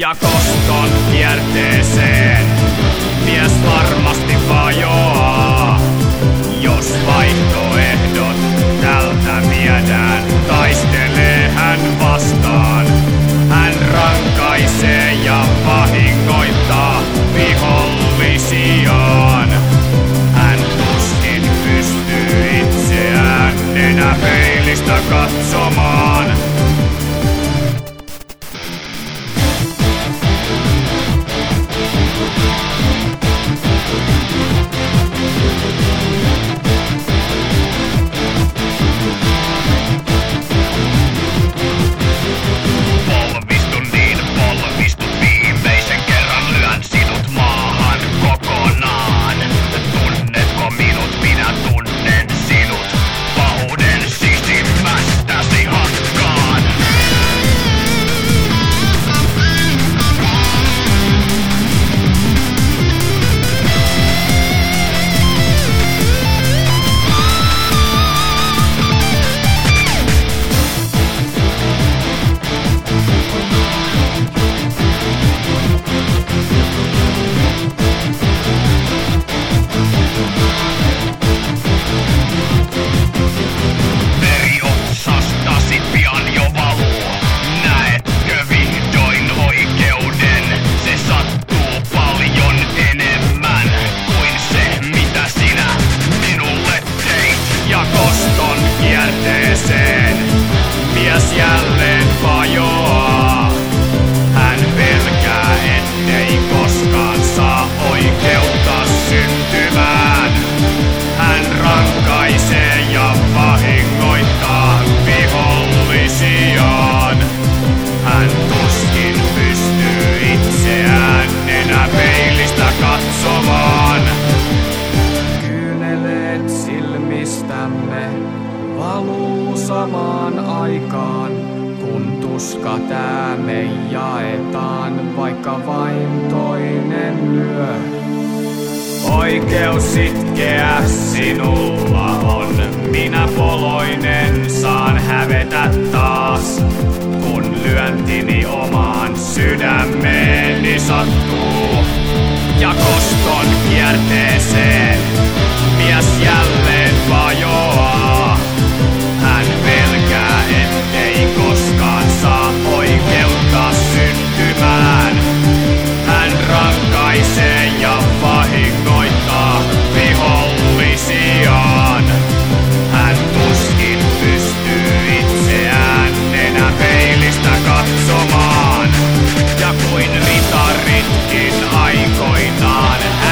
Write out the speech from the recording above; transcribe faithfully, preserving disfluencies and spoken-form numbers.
ja koston kierteeseen mies varmasti vajoaa, jos vaihtoehdot tältä viedään. Taistelee hän vastaan, hän rankaisee ja vahingoittaa vihollisiaan. Hän tuskin pystyy itseään nenäpeilistä katsomaan. Mies jälleen vajoaa. Hän pelkää, ettei koskaan saa oikeutta syntymään. Hän rankaisee ja vahingoittaa vihollisiaan. Hän tuskin pystyy itseään nenäpeilistä katsomaan. Kyyneleet silmistämme valuu samaan aikaan, kun tuska tää me jaetaan, vaikka vain toinen lyö. Oikeus sitkeä sinulla on, minä poloinen saan hävetä taas, kun lyöntini omaan sydämeeni sattuu. Ja koston kierteeseen mies jälleen vajoaa. Hän pelkää, ettei koskaan saa oikeutta syntymään. Hän rankaisee ja vahingoittaa vihollisiaan. Hän tuskin pystyy itseään nenäpeilistä katsomaan. Ja kuin ritaritkin aikoinaan